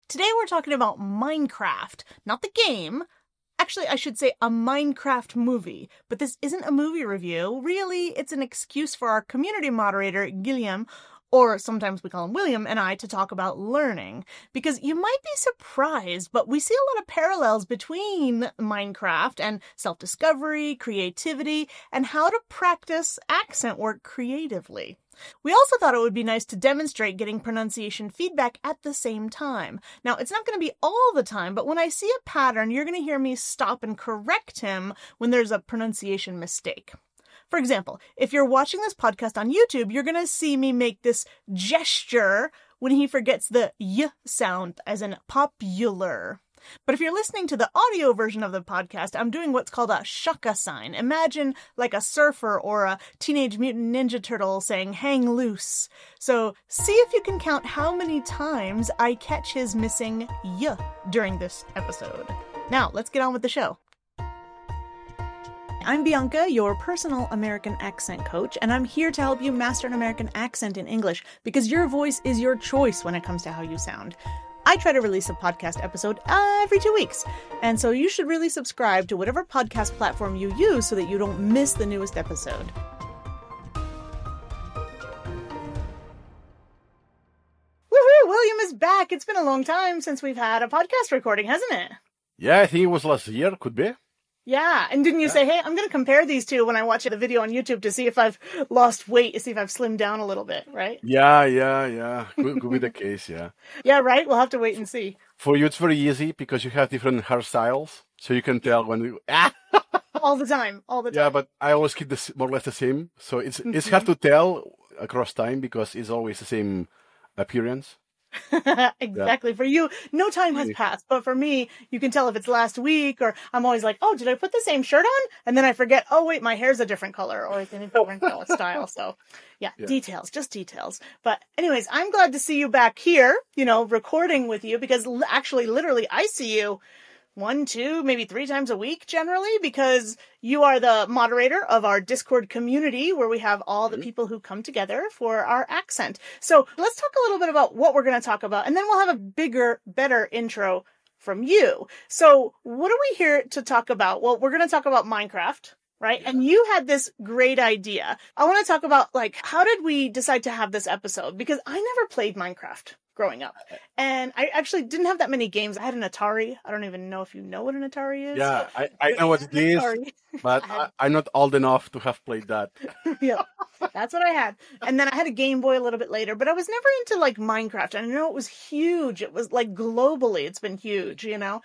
Today we're talking about Minecraft, not the game. Actually, I should say a Minecraft movie, but this isn't a movie review. Really, it's an excuse for our community moderator, Guillaume, or sometimes we call him William, and I to talk about learning. Because you might be surprised, but we see a lot of parallels between Minecraft and self-discovery, creativity, and how to practice accent work creatively. We also thought it would be nice to demonstrate getting pronunciation feedback at the same time. Now, it's not going to be all the time, but when I see a pattern, you're going to hear me stop and correct him when there's a pronunciation mistake. For example, if you're watching this podcast on YouTube, you're going to see me make this gesture when he forgets the y sound, as in popular. But if you're listening to the audio version of the podcast, I'm doing what's called a shaka sign. Imagine like a surfer or a Teenage Mutant Ninja Turtle saying hang loose. So see if you can count how many times I catch his missing y during this episode. Now, let's get on with the show. I'm Bianca, your personal American accent coach, and I'm here to help you master an American accent in English because your voice is your choice when it comes to how you sound. I try to release a podcast episode every 2 weeks, and so you should really subscribe to whatever podcast platform you use so that you don't miss the newest episode. Woohoo! William is back! It's been a long time since we've had a podcast recording, hasn't it? Yeah, I think it was last year, could be. Yeah, and didn't you say, hey, I'm going to compare these two when I watch the video on YouTube to see if I've lost weight, to see if I've slimmed down a little bit, right? Yeah. Could be the case, yeah. Yeah, right? We'll have to wait and see. For you, it's very easy because you have different hairstyles, so you can tell when you... All the time. Yeah, but I always keep this more or less the same, so it's hard to tell across time because it's always the same appearance. Exactly. Yeah. For you, no time has passed. But for me, you can tell if it's last week, or I'm always like, oh, did I put the same shirt on? And then I forget, oh, wait, my hair's a different color or it's in a different color style. So yeah, details, just details. But anyways, I'm glad to see you back here, recording with you because actually, literally, I see you 1, 2, maybe 3 times a week generally, because you are the moderator of our Discord community where we have all the people who come together for our accent. So let's talk a little bit about what we're going to talk about, and then we'll have a bigger, better intro from you. So what are we here to talk about? Well, we're going to talk about Minecraft, right? Yeah. And you had this great idea. I want to talk about, how did we decide to have this episode? Because I never played Minecraft growing up. And I actually didn't have that many games. I had an Atari. I don't even know if you know what an Atari is. Yeah, I know what it is, but I'm not old enough to have played that. Yeah, that's what I had. And then I had a Game Boy a little bit later, but I was never into Minecraft. And I know it was huge. It was globally, it's been huge,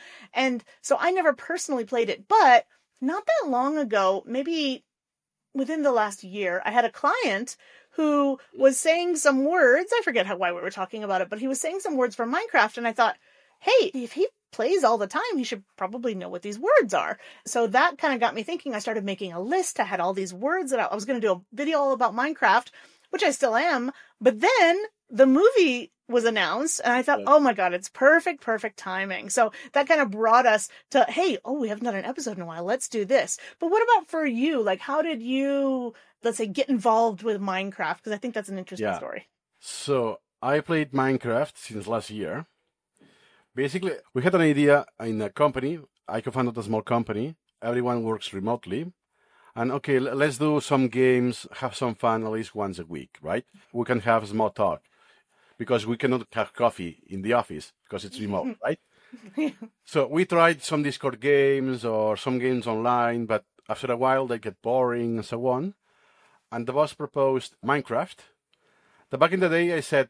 And so I never personally played it, but not that long ago, maybe within the last year, I had a client who was saying some words. I forget why we were talking about it, but he was saying some words from Minecraft. And I thought, hey, if he plays all the time, he should probably know what these words are. So that kind of got me thinking. I started making a list. I had all these words that I was going to do a video all about Minecraft, which I still am. But then the movie was announced and I thought, oh my God, it's perfect timing. So that kind of brought us to, hey, we haven't done an episode in a while. Let's do this. But what about for you? How did you, let's say, get involved with Minecraft? Because I think that's an interesting story. So I played Minecraft since last year. Basically, we had an idea in a company. I co-founded a small company. Everyone works remotely. And okay, let's do some games, have some fun at least once a week, right? We can have small talk because we cannot have coffee in the office because it's remote, right? So we tried some Discord games or some games online, but after a while they get boring and so on. And the boss proposed Minecraft. Back in the day, I said,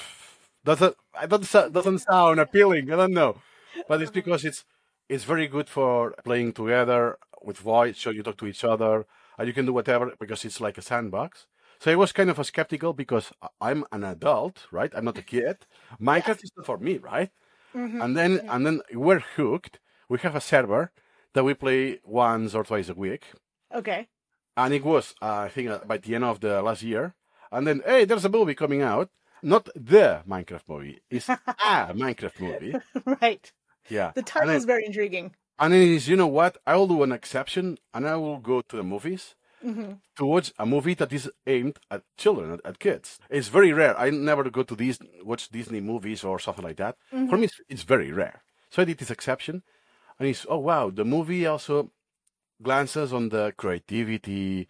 doesn't sound appealing. I don't know, but it's because it's very good for playing together with voice, so you talk to each other, and you can do whatever because it's like a sandbox. So I was kind of skeptical because I'm an adult, right? I'm not a kid. Minecraft is not for me, right? Mm-hmm. And then we're hooked. We have a server that we play once or twice a week. Okay. And it was, I think, by the end of the last year. And then, hey, there's a movie coming out. Not the Minecraft movie. It's a Minecraft movie. Right. Yeah. The title is very intriguing. And then is, you know what? I will do an exception, and I will go to the movies. to watch a movie that is aimed at children, at kids. It's very rare. I never go to watch Disney movies or something like that. For me, it's very rare. So I did this exception, and it's, oh wow, the movie also glances on the creativity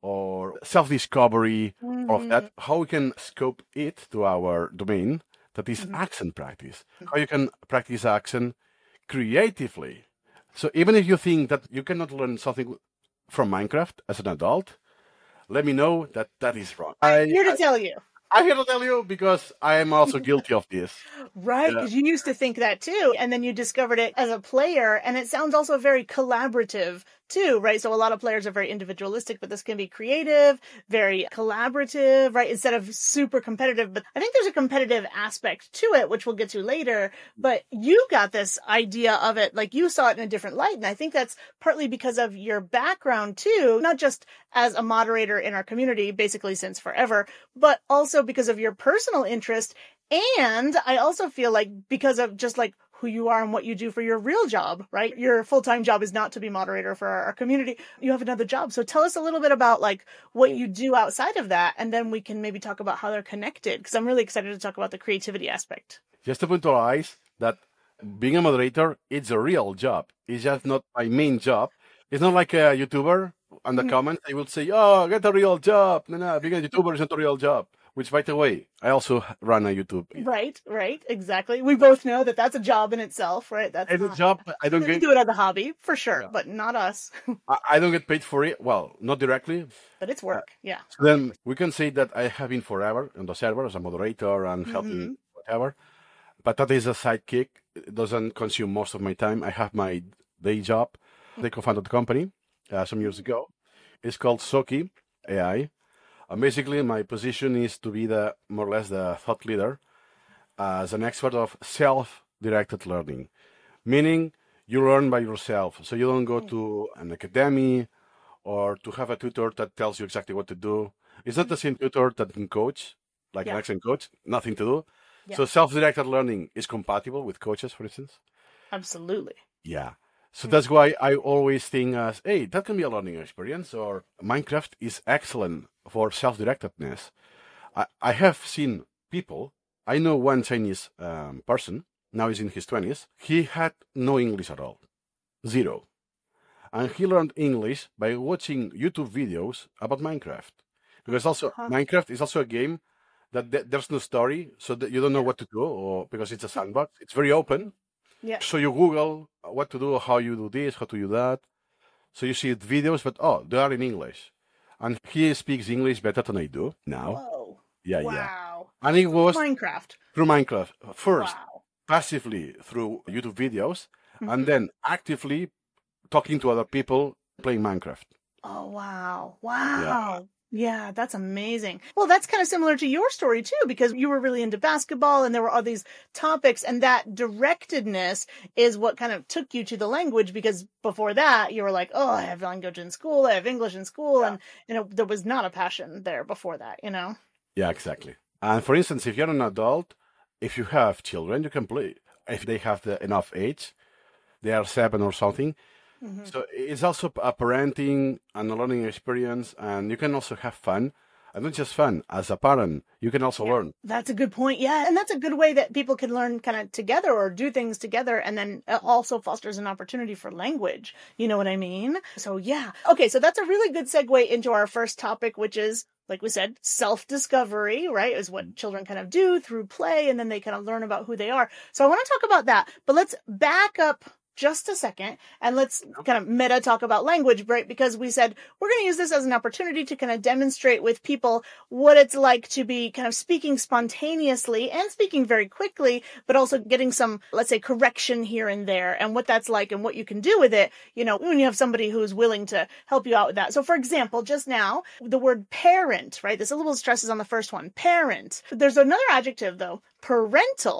or self-discovery of that, how we can scope it to our domain, that is accent practice. How you can practice accent creatively. So even if you think that you cannot learn something from Minecraft as an adult, let me know that that is wrong. I'm here to tell you. I'm here to tell you because I am also guilty of this. Right, because you used to think that too, and then you discovered it as a player, and it sounds also very collaborative too, right? So a lot of players are very individualistic, but this can be creative, very collaborative, right? Instead of super competitive. But I think there's a competitive aspect to it, which we'll get to later. But you got this idea of it, like you saw it in a different light. And I think that's partly because of your background too, not just as a moderator in our community, basically since forever, but also because of your personal interest. And I also feel like because of just like who you are and what you do for your real job, right? Your full-time job is not to be moderator for our community. You have another job. So tell us a little bit about like what you do outside of that. And then we can maybe talk about how they're connected, because I'm really excited to talk about the creativity aspect. Just to puntualize that being a moderator, it's a real job. It's just not my main job. It's not like a YouTuber on the comments. They will say, oh, get a real job. No, being a YouTuber is not a real job. Which, by the way, I also run a YouTube. Right, exactly. We both know that that's a job in itself, right? That's a job. I don't do it as a hobby, for sure, but not us. I don't get paid for it. Well, not directly. But it's work, yeah. So then we can say that I have been forever on the server as a moderator and helping whatever. But that is a sidekick. It doesn't consume most of my time. I have my day job. They co-founded the company some years ago. It's called Soki AI. Basically, my position is to be more or less the thought leader as an expert of self-directed learning, meaning you learn by yourself. So you don't go to an academy or to have a tutor that tells you exactly what to do. It's not the same tutor that can coach, like an accent coach, nothing to do. Yeah. So self-directed learning is compatible with coaches, for instance. Absolutely. Yeah. So that's why I always think as, hey, that can be a learning experience, or Minecraft is excellent for self-directedness. I have seen people, I know one Chinese person, now he's in his 20s, he had no English at all, zero. And he learned English by watching YouTube videos about Minecraft. Because also, Minecraft is also a game that there's no story, so that you don't know what to do, or because it's a sandbox, it's very open. Yeah. So you Google what to do, how you do this, how to do that. So you see videos, but they are in English. And he speaks English better than I do now. Whoa. Yeah. Wow. And it was through Minecraft. First, passively through YouTube videos, and then actively talking to other people playing Minecraft. Oh, wow. Yeah, that's amazing. Well, that's kind of similar to your story too, because you were really into basketball and there were all these topics, and that directedness is what kind of took you to the language, because before that you were like, oh, I have language in school, I have English in school. And there was not a passion there before that, Yeah, exactly. And for instance, if you're an adult, if you have children, you can play. If they have enough age, they are 7 or something. So it's also a parenting and a learning experience, and you can also have fun. And not just fun, as a parent, you can also learn. That's a good point. Yeah. And that's a good way that people can learn kind of together or do things together. And then it also fosters an opportunity for language. You know what I mean? So yeah. Okay. So that's a really good segue into our first topic, which is, like we said, self-discovery, right? Is what children kind of do through play. And then they kind of learn about who they are. So I want to talk about that, but let's back up just a second, and let's kind of meta talk about language, right? Because we said we're going to use this as an opportunity to kind of demonstrate with people what it's like to be kind of speaking spontaneously and speaking very quickly, but also getting some, let's say, correction here and there, and what that's like and what you can do with it, when you have somebody who's willing to help you out with that. So for example, just now, the word parent, right? There's a little stresses on the first one, parent. There's another adjective though, parental,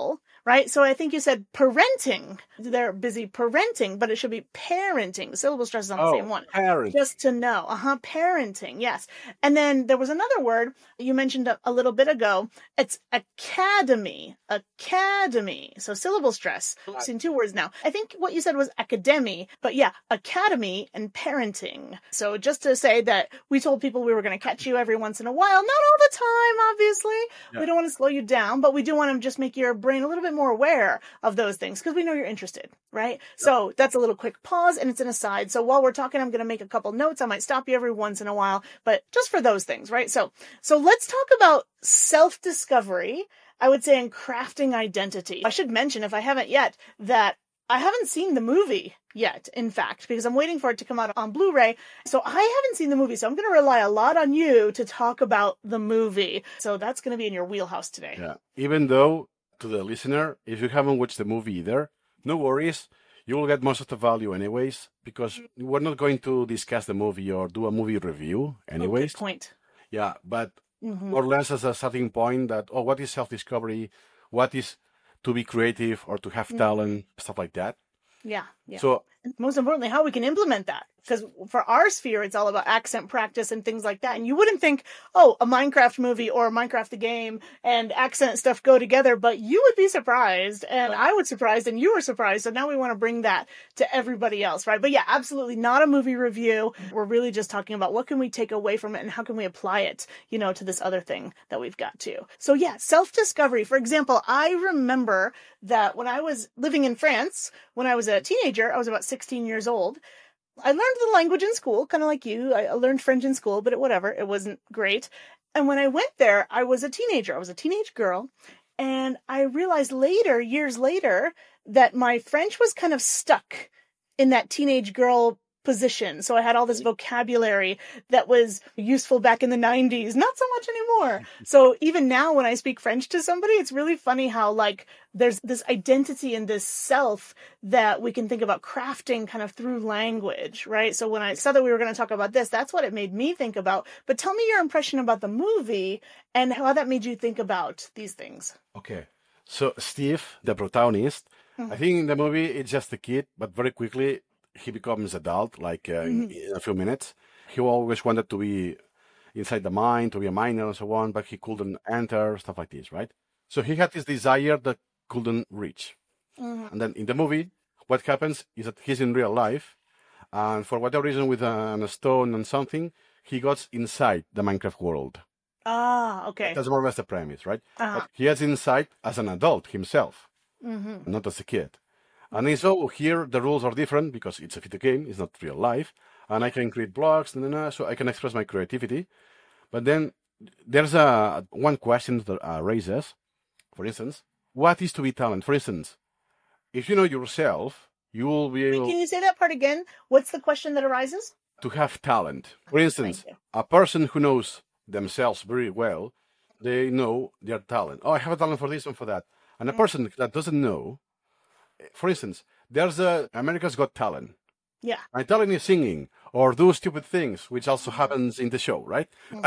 right? So I think you said parenting. They're busy parenting, but it should be parenting. The syllable stress is on the same one. Parent. Just to know. Parenting. Yes. And then there was another word you mentioned a little bit ago. It's academy. Academy. So syllable stress. I've seen 2 words now. I think what you said was academy, but yeah, academy and parenting. So just to say that we told people we were going to catch you every once in a while, not all the time, obviously. Yeah. We don't want to slow you down, but we do want to just make your brain a little bit more aware of those things because we know you're interested, right? Yep. So that's a little quick pause and it's an aside. So while we're talking, I'm going to make a couple notes. I might stop you every once in a while, but just for those things, right? So let's talk about self-discovery, I would say, in crafting identity. I should mention, if I haven't yet, that I haven't seen the movie yet, in fact, because I'm waiting for it to come out on Blu-ray. So I haven't seen the movie, so I'm going to rely a lot on you to talk about the movie. So that's going to be in your wheelhouse today. Yeah. Even though, to the listener, if you haven't watched the movie either, no worries. You will get most of the value anyways, because we're not going to discuss the movie or do a movie review anyways. Good point. Yeah, but more or less as a starting point that, what is self-discovery? What is to be creative or to have talent, stuff like that. Yeah. So most importantly, how we can implement that. Because for our sphere, it's all about accent practice and things like that. And you wouldn't think, a Minecraft movie or Minecraft the game and accent stuff go together, but you would be surprised and I was surprised and you were surprised. So now we want to bring that to everybody else, right? But yeah, absolutely not a movie review. We're really just talking about what can we take away from it and how can we apply it, to this other thing that we've got too. So yeah, self-discovery. For example, I remember that when I was living in France, when I was a teenager, I was about 16 years old. I learned the language in school, kind of like you. I learned French in school, but it wasn't great. And when I went there, I was a teenager. I was a teenage girl. And I realized years later, that my French was kind of stuck in that teenage girl position. So I had all this vocabulary that was useful back in the 90s, not so much anymore. So even now when I speak French to somebody, it's really funny how there's this identity and this self that we can think about crafting kind of through language, right? So when I said that we were going to talk about this, that's what it made me think about. But tell me your impression about the movie and how that made you think about these things. Okay. So Steve, the protagonist, I think in the movie it's just a kid, but very quickly he becomes adult, in a few minutes. He always wanted to be inside the mine, to be a miner and so on, but he couldn't enter, stuff like this, right? So he had this desire that couldn't reach. And then in the movie, what happens is that he's in real life, and for whatever reason, with a stone and something, he got inside the Minecraft world. Ah, okay. That's more or less the premise, right? But he gets inside as an adult himself, not as a kid. And so here the rules are different because it's a video game, it's not real life, and I can create blocks, so I can express my creativity. But then there's one question that raises, for instance, what is to be talent? For instance, if you know yourself, you will be able... Can you say that part again? What's the question that arises? To have talent. For instance, a person who knows themselves very well, they know their talent. I have a talent for this and for that. And a person that doesn't know, for instance, there's America's Got Talent. Yeah. My talent is singing or do stupid things, which also happens in the show, right?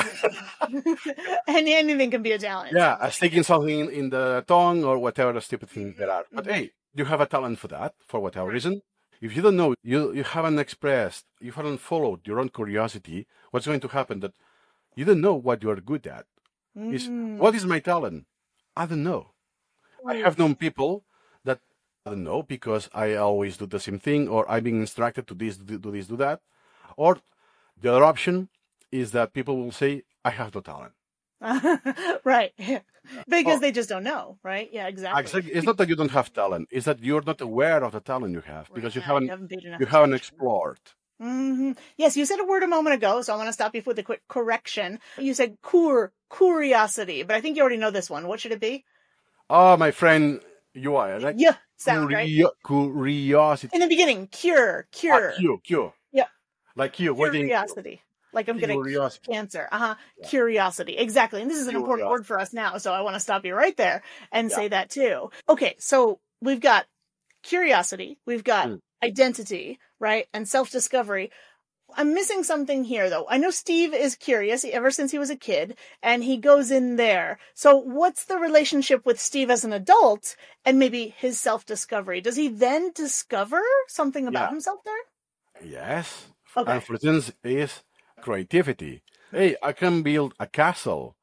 And anything can be a talent. Yeah, sticking something in the tongue or whatever the stupid things there are. But hey, you have a talent for that, for whatever reason. If you don't know, you haven't expressed, you haven't followed your own curiosity, what's going to happen that you don't know what you're good at. What is my talent? I don't know. I have known people that I don't know because I always do the same thing, or I'm being instructed to this, do this, do that. Or the other option is that people will say, I have no talent. Right. Because they just don't know, right? Yeah, exactly. It's not that you don't have talent. It's that you're not aware of the talent you have because you haven't explored. Yes, you said a word a moment ago, so I want to stop you with a quick correction. You said curiosity, but I think you already know this one. What should it be? Oh, my friend, you are right. Yeah, sound right. Curiosity. In the beginning, cure. Cure. Yeah. Like Curiosity. Like I'm getting cancer. Yeah. Curiosity. Exactly. And this is an important word for us now, so I want to stop you right there and say that too. Okay, so we've got curiosity, we've got identity, right? And self-discovery. I'm missing something here, though. I know Steve is curious ever since he was a kid, and he goes in there. So what's the relationship with Steve as an adult and maybe his self-discovery? Does he then discover something about himself there? Yes. Okay. And for instance, is creativity. Hey, I can build a castle,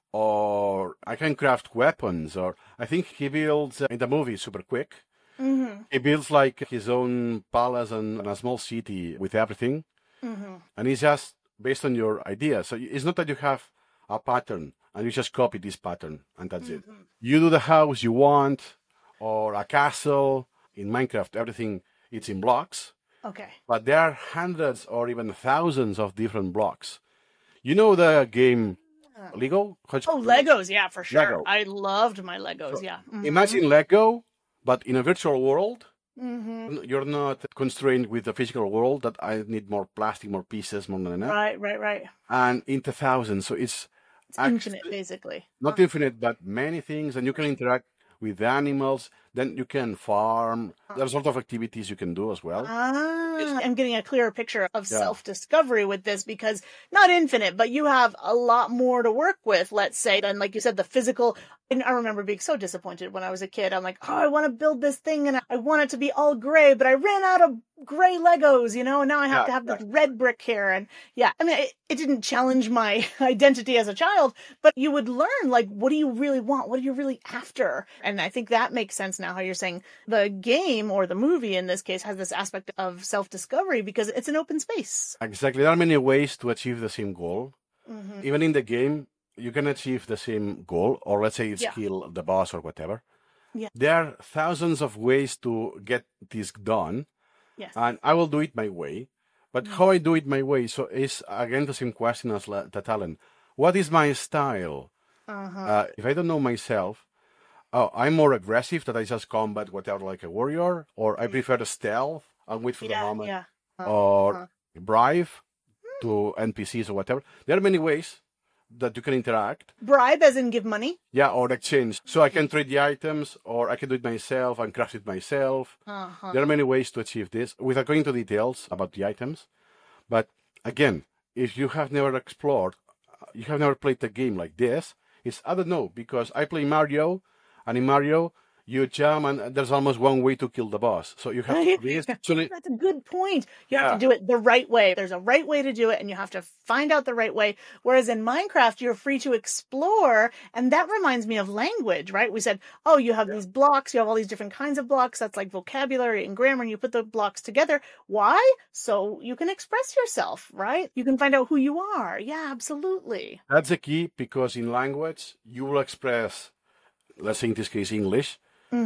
or I can craft weapons, or I think he builds in the movie super quick. Mm-hmm. He builds like his own palace and a small city with everything. Mm-hmm. And it's just based on your idea. So it's not that you have a pattern and you just copy this pattern and that's it. You do the house you want or a castle. In Minecraft, everything it's in blocks. Okay. But there are hundreds or even thousands of different blocks. You know the game Lego? Oh, Legos, yeah, for sure. Lego. I loved my Legos, yeah. Mm-hmm. Imagine Lego, but in a virtual world. Mm-hmm. You're not constrained with the physical world that I need more plastic, more pieces, more than that. Right. And into thousands. So it's infinite, basically. Not infinite, but many things. And you can interact with animals. Then you can farm. There's a lot of activities you can do as well. I'm getting a clearer picture of self-discovery with this because not infinite, but you have a lot more to work with, let's say, than, like you said, the physical. And I remember being so disappointed when I was a kid. I'm like, oh, I want to build this thing and I want it to be all gray, but I ran out of gray Legos, and now I have to have this red brick here. And I mean, it didn't challenge my identity as a child, but you would learn, like, what do you really want? What are you really after? And I think that makes sense now, how you're saying the game or the movie in this case has this aspect of self-discovery because it's an open space. Exactly. There are many ways to achieve the same goal. Mm-hmm. Even in the game, you can achieve the same goal, or let's say it's kill the boss or whatever. Yeah. There are thousands of ways to get this done. Yes. And I will do it my way. But how I do it my way, so is again the same question as that Alan. What is my style? If I don't know myself, I'm more aggressive, that I just combat whatever like a warrior, or I prefer the stealth and wait for the moment, or bribe to NPCs or whatever. There are many ways that you can interact. Bribe as in give money? Yeah, or exchange. So I can trade the items, or I can do it myself and craft it myself. There are many ways to achieve this without going into details about the items. But again, if you have never explored, you have never played a game like this, I don't know, because I play Mario, and in Mario, you jump and there's almost one way to kill the boss. So you have to actually... That's a good point. You have to do it the right way. There's a right way to do it, and you have to find out the right way. Whereas in Minecraft, you're free to explore, and that reminds me of language, right? We said, oh, you have these blocks, you have all these different kinds of blocks. That's like vocabulary and grammar, and you put the blocks together. Why? So you can express yourself, right? You can find out who you are. Yeah, absolutely. That's the key, because in language, you will express, let's say in this case, English,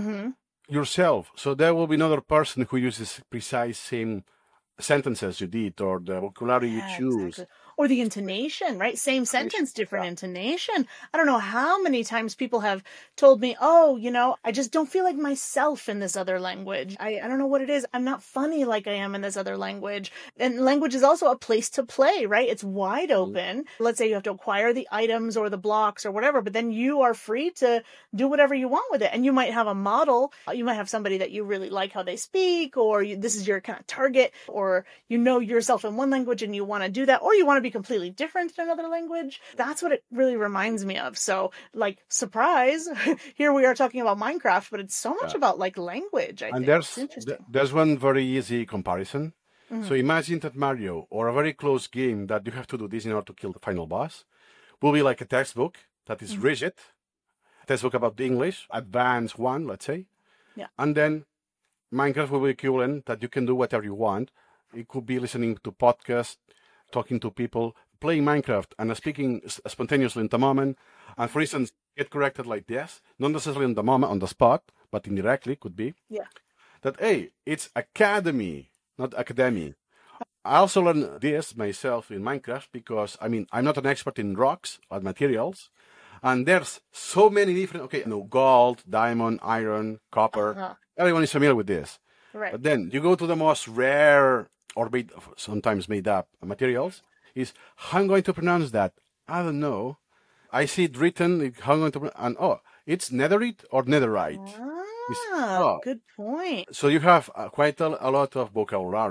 yourself. So there will be another person who uses precise same sentences you did, or the vocabulary you choose. Exactly. Or the intonation, right? Same sentence, different intonation. I don't know how many times people have told me, oh, I just don't feel like myself in this other language. I don't know what it is. I'm not funny like I am in this other language. And language is also a place to play, right? It's wide open. Let's say you have to acquire the items or the blocks or whatever, but then you are free to do whatever you want with it. And you might have a model. You might have somebody that you really like how they speak, or this is your kind of target, or yourself in one language and you want to do that, or you want to be completely different in another language. That's what it really reminds me of. So, like, surprise, here we are talking about Minecraft, but it's so much about like language. I think there's one very easy comparison. So imagine that Mario, or a very close game that you have to do this in order to kill the final boss, will be like a textbook that is rigid, a textbook about the English, advanced one, let's say. Yeah. And then Minecraft will be equivalent, that you can do whatever you want. It could be listening to podcasts, talking to people, playing Minecraft, and speaking spontaneously in the moment. And for instance, get corrected like this, not necessarily on the moment, on the spot, but indirectly could be. Yeah. That, hey, it's academy, not academy. I also learned this myself in Minecraft because, I'm not an expert in rocks or materials. And there's so many different, gold, diamond, iron, copper. Everyone is familiar with this. Right. But then you go to the most rare or sometimes made up materials, is how I'm going to pronounce that. I don't know. I see it written, how I'm going to pronounce, and it's netherite or netherite. Good point. So you have quite a lot of vocabulary,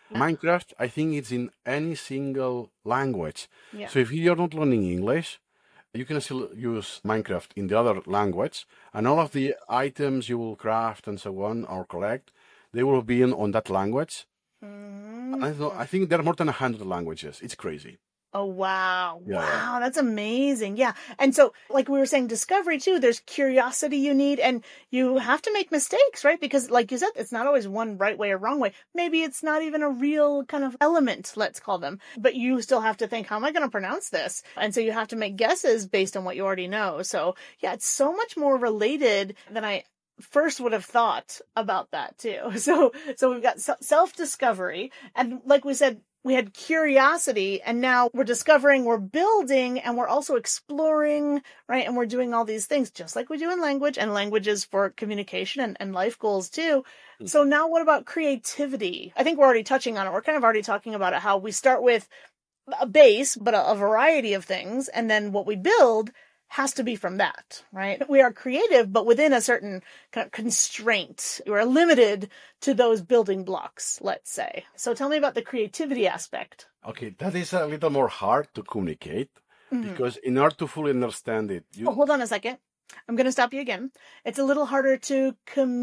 Minecraft, I think it's in any single language. Yeah. So if you're not learning English, you can still use Minecraft in the other language, and all of the items you will craft and so on or collect, they will be on that language. I think there are more than 100 languages. It's crazy. Oh, wow. Yeah. Wow, that's amazing. Yeah. And so, like we were saying, discovery too, there's curiosity you need, and you have to make mistakes, right? Because like you said, it's not always one right way or wrong way. Maybe it's not even a real kind of element, let's call them, but you still have to think, how am I going to pronounce this? And so you have to make guesses based on what you already know. So yeah, it's so much more related than I first would have thought about that too. So we've got self-discovery, and like we said, we had curiosity, and now we're discovering, we're building, and we're also exploring, right? And we're doing all these things just like we do in language, and languages for communication and life goals too. So now what about creativity? I think we're already touching on it. We're kind of already talking about it, how we start with a base, but a variety of things, and then what we build has to be from that, right? We are creative, but within a certain kind of constraint. You are limited to those building blocks, let's say. So tell me about the creativity aspect. Okay, that is a little more hard to communicate because in order to fully understand it, Oh, hold on a second. I'm going to stop you again. It's a little harder to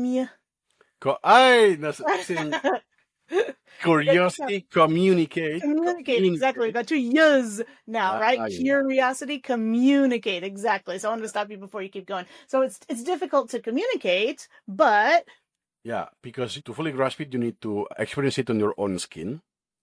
Curiosity, communicate. Communicate, exactly. We've got two yous now, right? Yeah. Curiosity, communicate, exactly. So I wanted to stop you before you keep going. So it's difficult to communicate, but... Yeah, because to fully grasp it, you need to experience it on your own skin.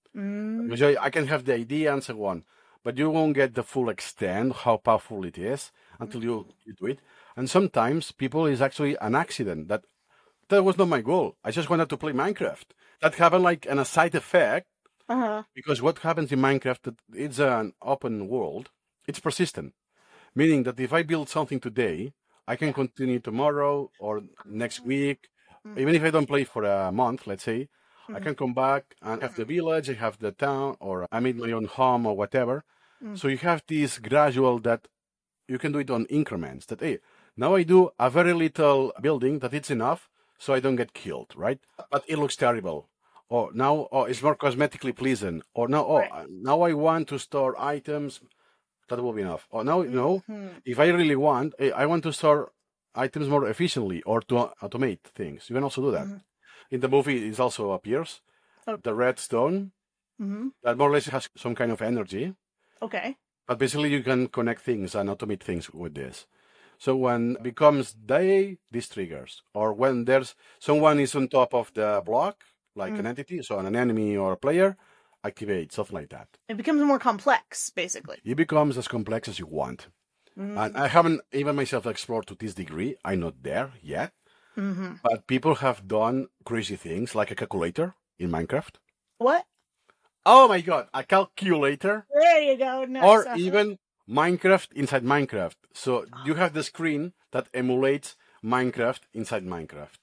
Because I can have the idea and so on, but you won't get the full extent, how powerful it is, until you do it. And sometimes people is actually an accident. That was not my goal. I just wanted to play Minecraft. That happened like in a side effect, because what happens in Minecraft, it's an open world. It's persistent, meaning that if I build something today, I can continue tomorrow or next week. Even if I don't play for a month, let's say, I can come back and have the village, I have the town, or I made my own home or whatever. So you have this gradual that you can do it on increments. That, hey, now I do a very little building that it's enough so I don't get killed, right? But it looks terrible. Or now it's more cosmetically pleasing. Or now, now I want to store items. That will be enough. Or now, if I really want, I want to store items more efficiently or to automate things. You can also do that. In the movie, it also appears the redstone that more or less has some kind of energy. Okay. But basically, you can connect things and automate things with this. So when it becomes day, this triggers. Or when there's someone is on top of the block, like an entity, so an enemy or a player, activate, something like that. It becomes more complex, basically. It becomes as complex as you want. And I haven't even myself explored to this degree. I'm not there yet. But people have done crazy things, like a calculator in Minecraft. What? Oh my god, a calculator. There you go. Nice. Or even Minecraft inside Minecraft. So you have the screen that emulates Minecraft inside Minecraft.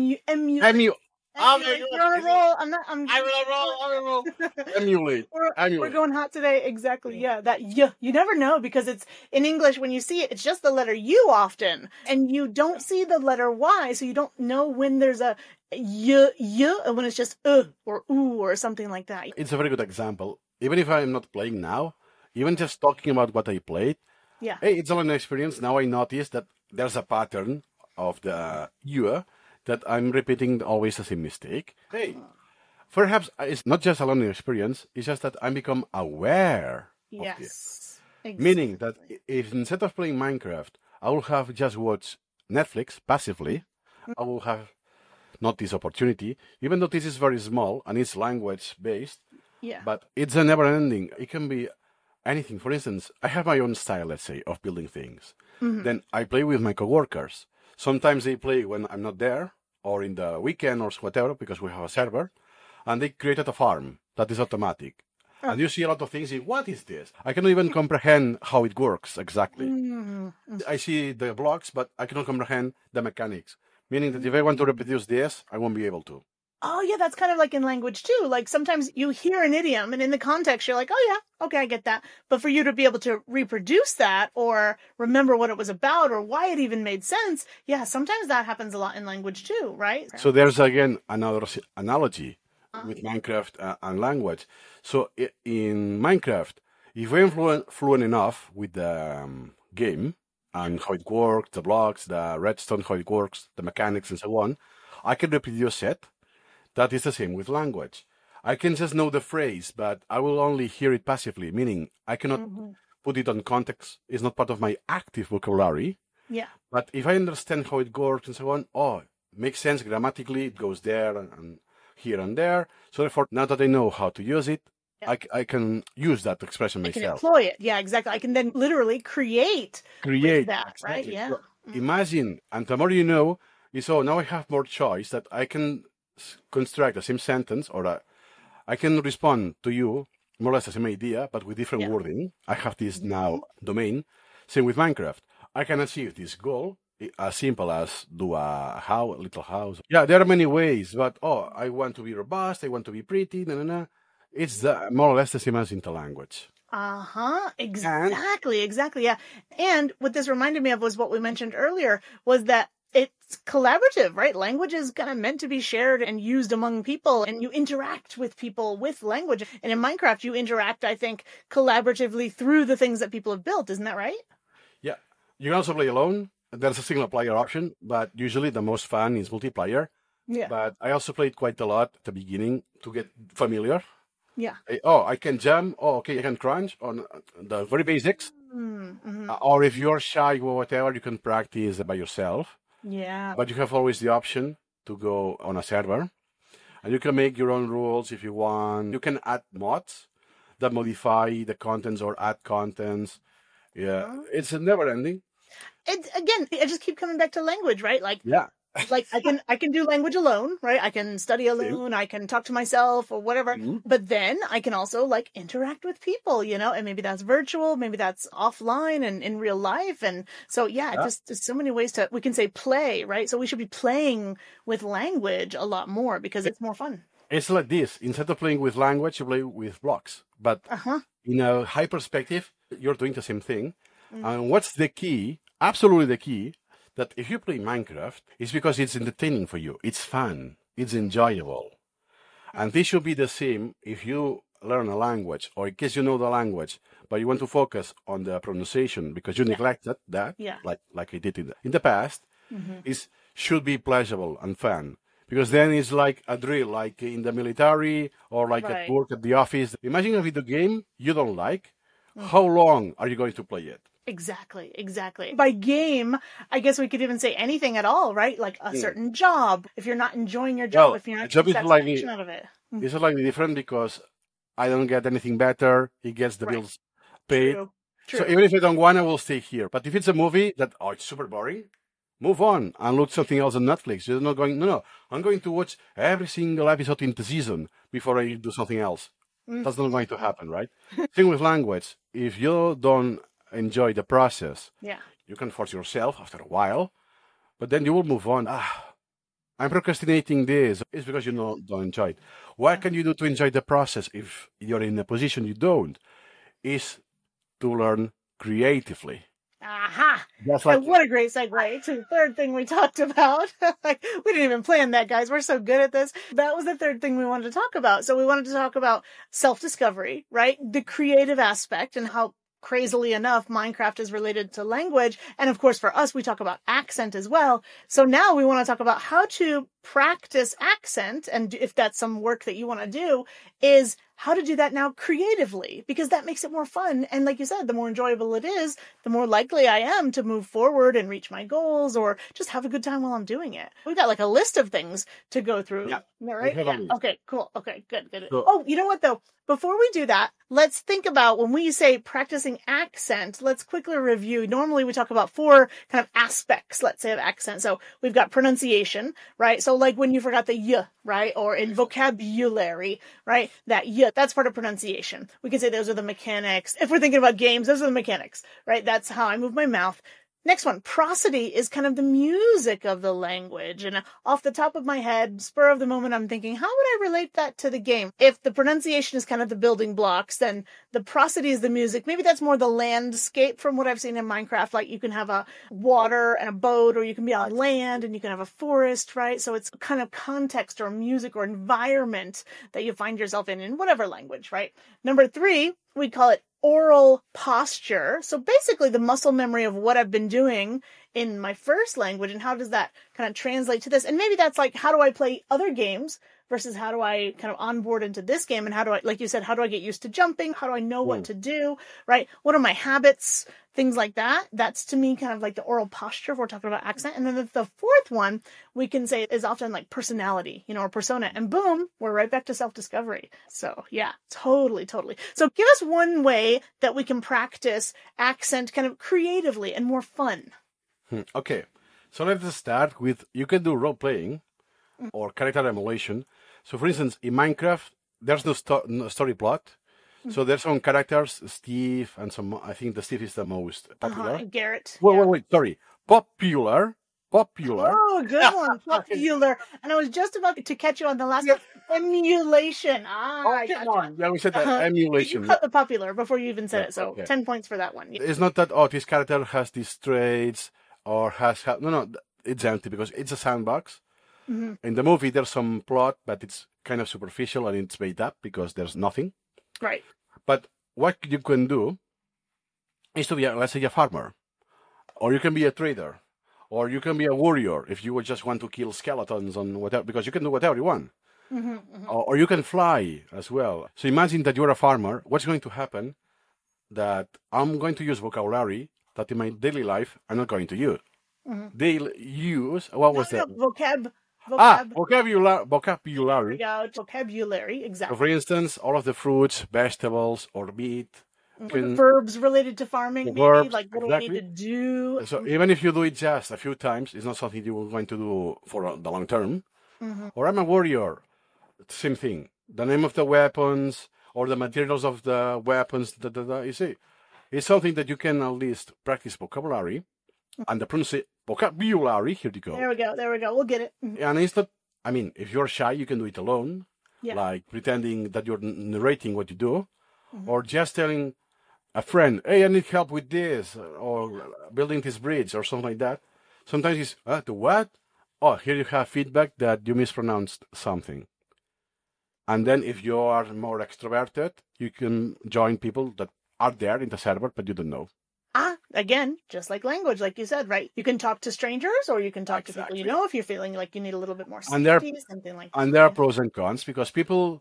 Oh my You're on a roll. I'm a roll. Emulate. We're going hot today. Exactly. Yeah. That you never know, because it's in English, when you see it, it's just the letter U often, and you don't see the letter Y, so you don't know when there's a y, and when it's just or oo or something like that. It's a very good example. Even if I'm not playing now, even just talking about what I played, yeah. Hey, it's all an experience. Now I notice that there's a pattern of the U that I'm repeating always the same mistake. Hey, perhaps it's not just a learning experience, it's just that I become aware of it. Yes. Exactly. Meaning that if instead of playing Minecraft, I will have just watched Netflix passively, I will have not this opportunity, even though this is very small and it's language-based, but it's a never-ending. It can be anything. For instance, I have my own style, let's say, of building things. Then I play with my coworkers. Sometimes they play when I'm not there, or in the weekend or whatever, because we have a server, and they created a farm that is automatic. And you see a lot of things, what is this? I cannot even comprehend how it works exactly. I see the blocks, but I cannot comprehend the mechanics. Meaning that if I want to reproduce this, I won't be able to. Oh, yeah, that's kind of like in language, too. Like, sometimes you hear an idiom, and in the context, you're like, oh, yeah, okay, I get that. But for you to be able to reproduce that, or remember what it was about, or why it even made sense, yeah, sometimes that happens a lot in language, too, right? So there's, again, another analogy. with Minecraft and language. So in Minecraft, if I'm fluent enough with the game and how it works, the blocks, the redstone, how it works, the mechanics, and so on, I can reproduce it. That is the same with language. I can just know the phrase, but I will only hear it passively, meaning I cannot put it on context. It's not part of my active vocabulary. Yeah. But if I understand how it works and so on, makes sense grammatically. It goes there and here and there. So therefore, now that I know how to use it, I can use that expression myself. I can employ it. Yeah, exactly. I can then literally create with that, exactly. right? Yeah. So imagine, and the more you know, now I have more choice that I can construct the same sentence, or I can respond to you more or less the same idea, but with different wording. I have this now domain. Same with Minecraft. I can achieve this goal as simple as do a little house. Yeah, there are many ways, but I want to be robust, I want to be pretty, It's more or less the same as in the language. Exactly, yeah. And what this reminded me of was what we mentioned earlier, was that it's collaborative, right? Language is kind of meant to be shared and used among people, and you interact with people with language. And in Minecraft, you interact, I think, collaboratively through the things that people have built. Isn't that right? Yeah. You can also play alone. There's a single player option, but usually the most fun is multiplayer. Yeah. But I also played quite a lot at the beginning to get familiar. Yeah. I can jump. Okay, I can crunch on the very basics. Or if you're shy or whatever, you can practice by yourself. Yeah. But you have always the option to go on a server. And you can make your own rules if you want. You can add mods that modify the contents or add contents. Yeah. It's never ending. Again, I just keep coming back to language, right? Like I can do language alone, right? I can study alone, I can talk to myself or whatever. But then I can also interact with people, and maybe that's virtual, maybe that's offline and in real life. And so just there's so many ways we can say play, right? So we should be playing with language a lot more because it's more fun. It's like this. Instead of playing with language, you play with blocks. But in a high perspective, you're doing the same thing. And what's the key? Absolutely the key, that if you play Minecraft, it's because it's entertaining for you. It's fun. It's enjoyable. And this should be the same if you learn a language, or in case you know the language, but you want to focus on the pronunciation because you neglected that, like I did in the past, it should be pleasurable and fun. Because then it's like a drill, like in the military or at work at the office. Imagine a video game you don't like. How long are you going to play it? Exactly. By game, I guess we could even say anything at all, right? Like a certain job. If you're not enjoying your job, if you're not getting satisfaction out of it. It's slightly different because I don't get anything better. He gets the bills paid. True. So even if I don't want, I will stay here. But if it's a movie that, it's super boring, move on and look something else on Netflix. You're not going, no. I'm going to watch every single episode in the season before I do something else. That's not going to happen, right? Same with language. If you don't enjoy the process, you can force yourself after a while, but then you will move on. I'm procrastinating this. It's because you don't enjoy it. What can you do to enjoy the process if you're in a position you don't? Is to learn creatively. What a great segue to the third thing we talked about. We didn't even plan that, guys. We're so good at this. That was the third thing we wanted to talk about. So we wanted to talk about self-discovery, right? The creative aspect and how crazily enough, Minecraft is related to language. And of course, for us, we talk about accent as well. So now we want to talk about how to practice accent. And if that's some work that you want to do, is how to do that now creatively, because that makes it more fun. And like you said, the more enjoyable it is, the more likely I am to move forward and reach my goals or just have a good time while I'm doing it. We've got a list of things to go through. Yeah. Right? Yeah. Okay, cool. Okay, good. So, you know what though? Before we do that, let's think about when we say practicing accent, let's quickly review. Normally we talk about 4 kind of aspects, let's say, of accent. So we've got pronunciation, right? So like when you forgot the y, right? Or in vocabulary, right? That y, that's part of pronunciation. We can say those are the mechanics. If we're thinking about games, those are the mechanics, right? That's how I move my mouth. Next one, prosody is kind of the music of the language. And off the top of my head, spur of the moment, I'm thinking, how would I relate that to the game? If the pronunciation is kind of the building blocks, then the prosody is the music. Maybe that's more the landscape from what I've seen in Minecraft. Like you can have a water and a boat, or you can be on land and you can have a forest, right? So it's kind of context or music or environment that you find yourself in whatever language, right? Number 3, we call it oral posture. So basically the muscle memory of what I've been doing in my first language and how does that kind of translate to this. And maybe that's like, how do I play other games versus how do I kind of onboard into this game? And how do I, like you said, how do I get used to jumping? How do I know what to do? Right? What are my habits? Things like that. That's to me kind of like the oral posture if we're talking about accent. And then the fourth one we can say is often like personality, or persona. And boom, we're right back to self-discovery. So yeah, totally. So give us one way that we can practice accent kind of creatively and more fun. Okay. So let's start with, you can do role-playing or character emulation. So for instance, in Minecraft, there's no story plot. So there's some characters, Steve, and some, I think the Steve is the most popular. Garrett. Wait, sorry. Popular. Oh, good one. Popular. And I was just about to catch you on the last one. Emulation. Come on. Yeah, we said that. Emulation. You cut the popular before you even said it, so okay. 10 points for that one. Yeah. It's not that, this character has these traits or no, it's empty because it's a sandbox. Mm-hmm. In the movie, there's some plot, but it's kind of superficial and it's made up because there's nothing. Right. But what you can do is to be, let's say, a farmer. Or you can be a trader. Or you can be a warrior if you just want to kill skeletons and whatever, because you can do whatever you want. Or you can fly as well. So imagine that you're a farmer. What's going to happen? That I'm going to use vocabulary that in my daily life I'm not going to use. They'll use, what was that? Vocabulary. Vocabulary, exactly. So for instance, all of the fruits, vegetables, or meat. Verbs related to farming, maybe, like what do we need to do? So even if you do it just a few times, it's not something you're going to do for the long term. Or I'm a warrior, same thing. The name of the weapons or the materials of the weapons, you see. It's something that you can at least practice vocabulary and the vocabulary. Here you go. There we go. We'll get it. And it's not, I mean, if you're shy, you can do it alone, like pretending that you're narrating what you do, or just telling a friend, hey, I need help with this, or building this bridge, or something like that. Sometimes it's, the what? Oh, here you have feedback that you mispronounced something. And then if you are more extroverted, you can join people that are there in the server, but you don't know. Again, just like language, like you said, right? You can talk to strangers, or you can talk to people you know if you're feeling like you need a little bit more safety, something like that. And there are pros and cons, because people,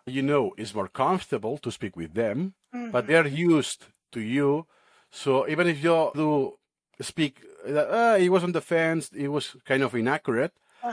is more comfortable to speak with them, but they're used to you. So even if you do speak, it was on the fence, it was kind of inaccurate,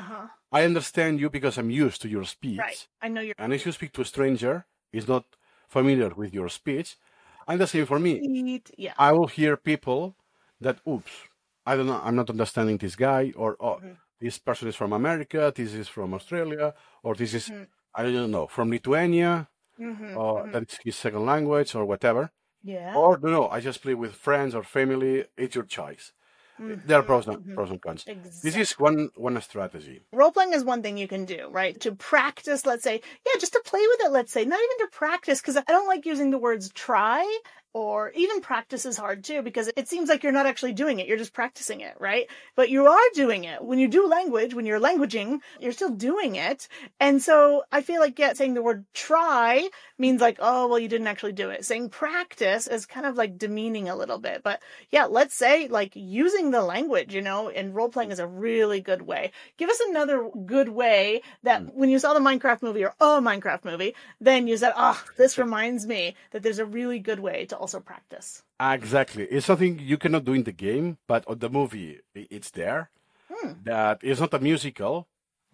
I understand you because I'm used to your speech. Right. I know you're. And if you speak to a stranger, is not familiar with your speech, and the same for me. Yeah. I will hear people that, oops, I don't know, I'm not understanding this guy, or this person is from America, this is from Australia, or this is, I don't know, from Lithuania, or that's his second language, or whatever. Yeah. Or, no, I just play with friends or family. It's your choice. There are pros and cons. Exactly. This is one strategy. Role-playing is one thing you can do, right? To practice, let's say, just to play with it, let's say, not even to practice, because I don't like using the words try, or even practice is hard too, because it seems like you're not actually doing it. You're just practicing it, right? But you are doing it. When you do language, when you're languaging, you're still doing it. And so I feel like, saying the word try means like, oh, well, you didn't actually do it. Saying practice is kind of like demeaning a little bit. But let's say like using the language, and role-playing is a really good way. Give us another good way that when you saw the Minecraft movie or a Minecraft movie, then you said, this reminds me that there's a really good way to also practice. Exactly. It's something you cannot do in the game, but on the movie, it's there. That it's not a musical.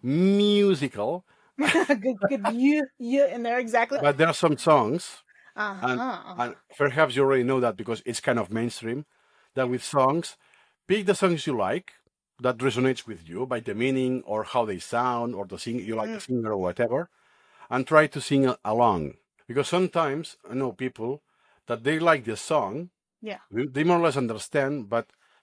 good you in there, exactly. But there are some songs, and perhaps you already know that because it's kind of mainstream, that with songs, pick the songs you like, that resonates with you by the meaning or how they sound, or you like the singer or whatever, and try to sing along. Because sometimes I know people that they like the song, they more or less understand, but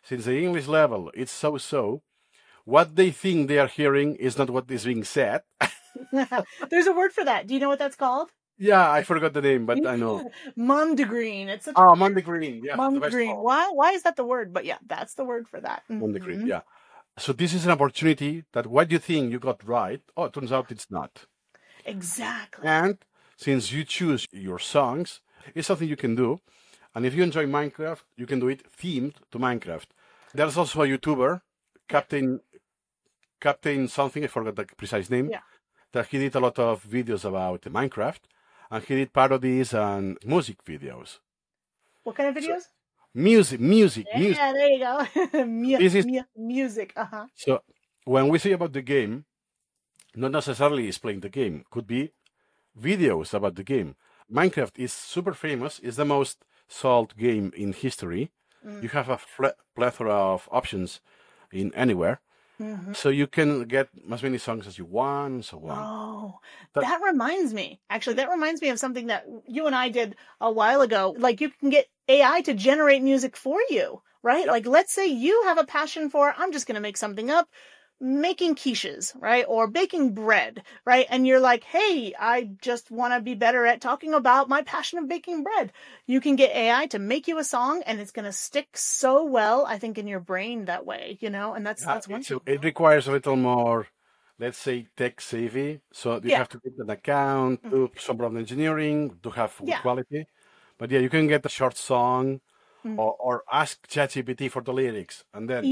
since the English level is so-so, what they think they are hearing is not what is being said. There's a word for that. Do you know what that's called? Yeah, I forgot the name, but I know. Mondegreen. It's such Oh, Mondegreen. Yeah, the best Mondegreen. part. Why is that the word? But yeah, that's the word for that. Mondegreen, yeah. So this is an opportunity that what you think you got right, it turns out it's not. Exactly. And since you choose your songs, it's something you can do. And if you enjoy Minecraft, you can do it themed to Minecraft. There's also a YouTuber, Captain something, I forgot the precise name, that he did a lot of videos about Minecraft, and he did parodies and music videos. What kind of videos? Music. Yeah, there you go. Music. So when we say about the game, not necessarily is playing the game. Could be videos about the game. Minecraft is super famous. It's the most sold game in history. You have a plethora of options in anywhere. So you can get as many songs as you want and so on. Oh, that reminds me. Actually, that reminds me of something that you and I did a while ago. Like, you can get AI to generate music for you, right? Like, let's say you have a passion for, I'm just going to make something up, making quiches, right? Or baking bread, right? And you're like, hey, I just want to be better at talking about my passion of baking bread. You can get AI to make you a song, and it's going to stick so well, I think, in your brain that way, and that's one thing. It requires a little more, let's say, tech savvy. So you have to get an account, do some prompt engineering to have good quality. But yeah, you can get a short song or ask ChatGPT for the lyrics and then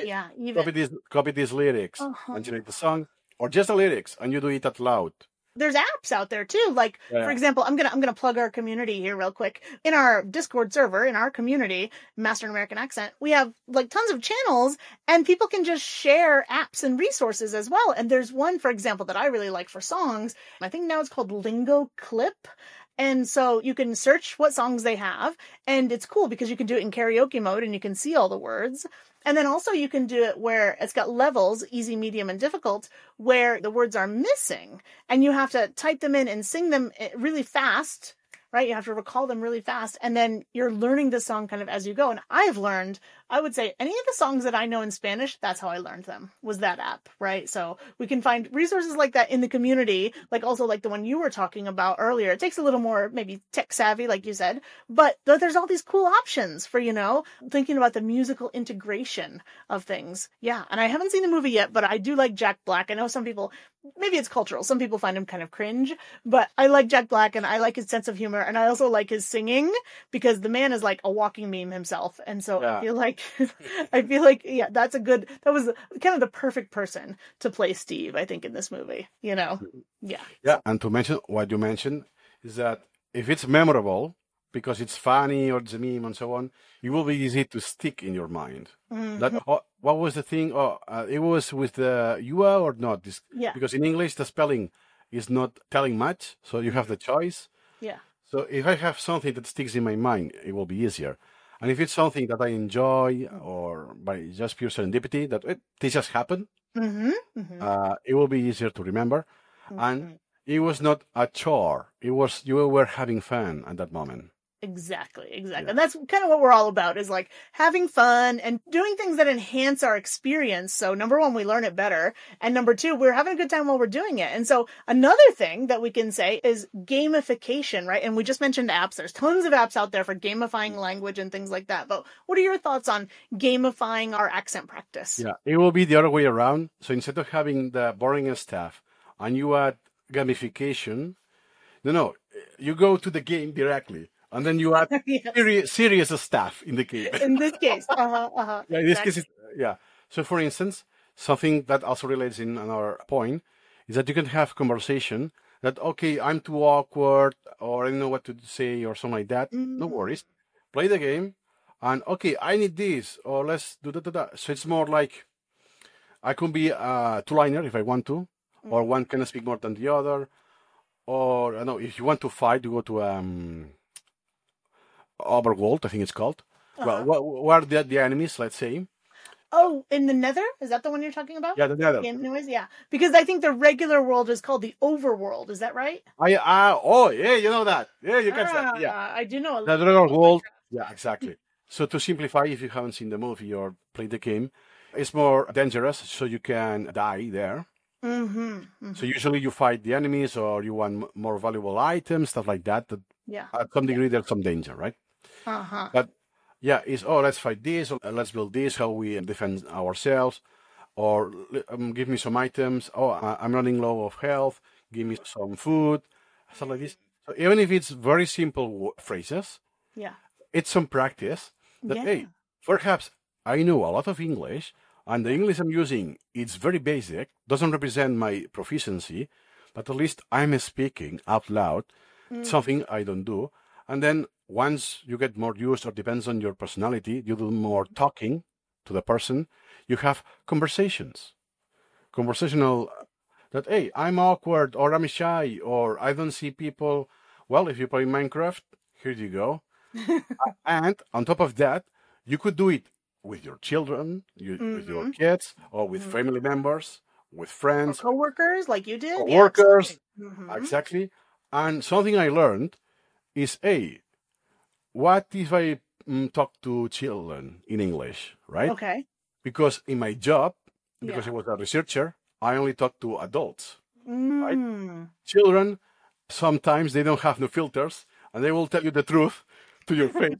copy these lyrics and generate the song, or just the lyrics and you do it out loud. There's apps out there too. Like, for example, I'm gonna plug our community here real quick. In our Discord server, in our community, Master American Accent, we have like tons of channels, and people can just share apps and resources as well. And there's one, for example, that I really like for songs. I think now it's called Lingo Clip. And so you can search what songs they have, and it's cool because you can do it in karaoke mode and you can see all the words. And then also you can do it where it's got levels, easy, medium, and difficult, where the words are missing and you have to type them in and sing them really fast, right? You have to recall them really fast, and then you're learning the song kind of as you go. And I've learned, I would say, any of the songs that I know in Spanish, that's how I learned them, was that app, right? So we can find resources like that in the community, like also like the one you were talking about earlier. It takes a little more maybe tech savvy, like you said, but there's all these cool options for, thinking about the musical integration of things. Yeah. And I haven't seen the movie yet, but I do like Jack Black. I know some people, maybe it's cultural, some people find him kind of cringe, but I like Jack Black and I like his sense of humor, and I also like his singing because the man is like a walking meme himself. And so I feel like, that was kind of the perfect person to play Steve, I think, in this movie, Yeah. Yeah. And to mention what you mentioned is that if it's memorable because it's funny or it's a meme and so on, it will be easy to stick in your mind. What was the thing? It was with the UA or not? Because in English, the spelling is not telling much. So you have the choice. Yeah. So if I have something that sticks in my mind, it will be easier. And if it's something that I enjoy or by just pure serendipity, that this just happened, it will be easier to remember. And it was not a chore. It was, you were having fun at that moment. Exactly. Yeah. And that's kind of what we're all about, is like having fun and doing things that enhance our experience. So number one, we learn it better. And number two, we're having a good time while we're doing it. And so another thing that we can say is gamification, right? And we just mentioned apps. There's tons of apps out there for gamifying language and things like that. But what are your thoughts on gamifying our accent practice? Yeah, it will be the other way around. So instead of having the boring stuff and you add gamification, you go to the game directly. And then you add serious stuff in the game. In this case. Yeah, in this case, So for instance, something that also relates in our point is that you can have conversation that, okay, I'm too awkward or I don't know what to say or something like that. No worries. Play the game and, okay, I need this or let's do that. So it's more like I could be a two-liner if I want to, or one can speak more than the other. Or, I don't know, if you want to fight, you go to... Overworld, I think it's called. Well, what are the enemies, let's say? Oh, in the Nether? Is that the one you're talking about? Yeah, the Nether. Anyways, yeah. Because I think the regular world is called the Overworld. Is that right? Yeah, you know that. Yeah, you can say. Yeah, I do know. The regular world. Yeah, exactly. So to simplify, if you haven't seen the movie or played the game, it's more dangerous, so you can die there. So usually you fight the enemies or you want more valuable items, stuff like that. That Yeah. at some degree there's some danger, right? Uh-huh. But yeah, it's let's fight this, or let's build this, how we defend ourselves, or give me some items. Oh, I'm running low of health. Give me some food, stuff like this. So even if it's very simple phrases, Yeah. it's some practice. That hey, perhaps I know a lot of English, and the English I'm using it's very basic, doesn't represent my proficiency, but at least I'm speaking out loud, something I don't do. And then once you get more used, or depends on your personality, you do more talking to the person. You have conversations, conversational. That hey, I'm awkward, or I'm shy, or I don't see people. Well, if you play Minecraft, here you go. And on top of that, you could do it with your children, with your kids, or with family members, with friends, Coworkers, like you did. workers. Yeah, Exactly. And something I learned is, hey, what if I talk to children in English, right? Okay. Because in my job, because Yeah. I was a researcher, I only talk to adults. Mm. Children, sometimes they don't have no filters, and they will tell you the truth to your face.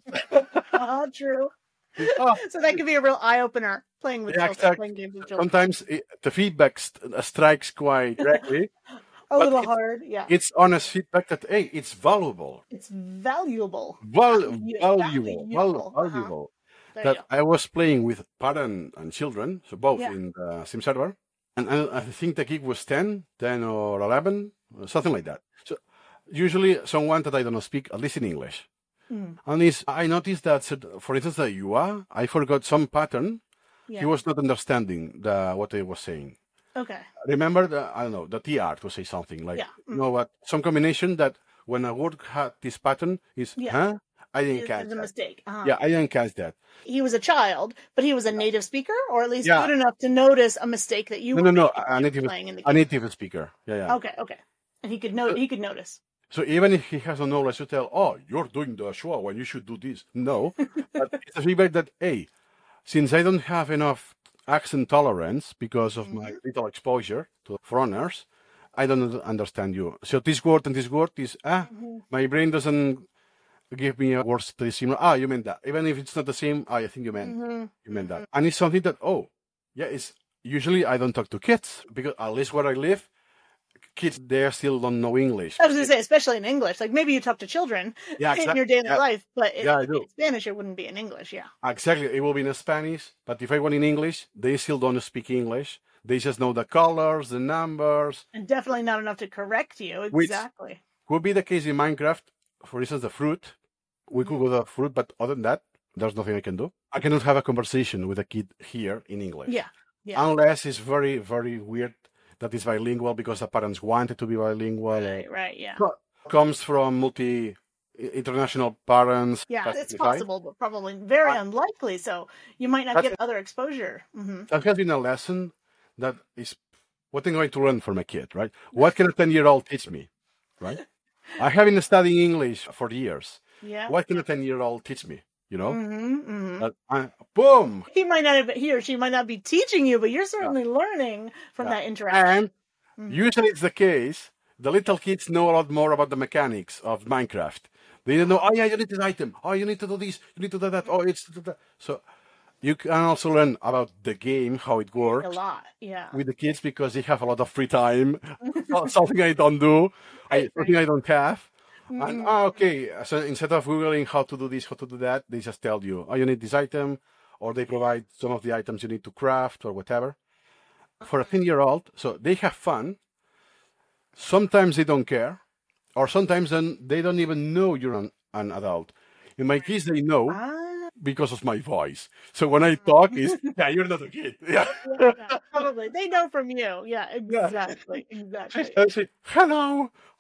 True. Oh, So that could be a real eye opener playing with yeah, children, exactly. playing games with children. Sometimes the feedback strikes quite directly. A little it's- hard. Yeah. It's honest feedback that, hey, it's valuable. It's valuable. Valuable. Valuable. Valuable. There you That I was playing with parent and children, so both Yeah. in the sim server. And I think the gig was 10 or 11, something like that. So usually someone that I don't speak, at least in English. And I noticed that, for instance, the Yua, I forgot some pattern. Yeah. He was not understanding what I was saying. Okay. Remember, I don't know, the TR to say something like, Yeah. you know what, some combination that when a word had this pattern is, Yeah. huh? I didn't catch It's a that. mistake. Yeah, I didn't catch that. He was a child, but he was a native speaker, or at least Yeah. good enough to notice a mistake that you No, were no, no, making a when you were native, playing in the a game. native speaker. Yeah, yeah. Okay. And he could notice. So even if he has no knowledge to tell, oh, you're doing the show when you should do this. No, but it's a feedback that, hey, since I don't have enough accent tolerance because of my little exposure to foreigners, I don't understand you. So this word and this word is, my brain doesn't give me a word that is similar. You meant that. Even if it's not the same, I think you meant that. And it's something that, it's usually I don't talk to kids because at least where I live, kids there still don't know English. I was going to say, especially in English. Like maybe you talk to children in your daily life, but I do. in Spanish it wouldn't be in English. Yeah. Exactly. It will be in Spanish, but if I want in English, they still don't speak English. They just know the colors, the numbers. And definitely not enough to correct you. Which- Exactly. Could be the case in Minecraft. For instance, the fruit. We could go to the fruit, but other than that, there's nothing I can do. I cannot have a conversation with a kid here in English. Yeah. Unless it's very, very weird that it's bilingual because the parents wanted to be bilingual. Right. Yeah. Comes from international parents. Yeah, that it's decide. possible, but probably very unlikely. So you might not That's- get other exposure. That has been a lesson that is what I'm going to learn for my kid, right? What can a 10-year-old teach me, right? I have been studying English for years. Yeah. What can a 10-year-old teach me, you know? Mm-hmm. Boom! He or she might not be teaching you, but you're certainly learning from that interaction. And usually it's the case, the little kids know a lot more about the mechanics of Minecraft. They don't know, you need this item. You need to do this. You need to do that. It's that. So you can also learn about the game, how it works. A lot, yeah. With the kids because they have a lot of free time. Something I don't do. Something I don't have. And so instead of googling how to do this, how to do that, they just tell you, you need this item, or they provide some of the items you need to craft or whatever. For a 10-year-old, so they have fun. Sometimes they don't care, or sometimes they don't even know you're an adult. In my case, they know because of my voice. So when I talk, you're not a kid. Yeah. Probably. They know from you. Yeah, exactly. Exactly. I say, hello,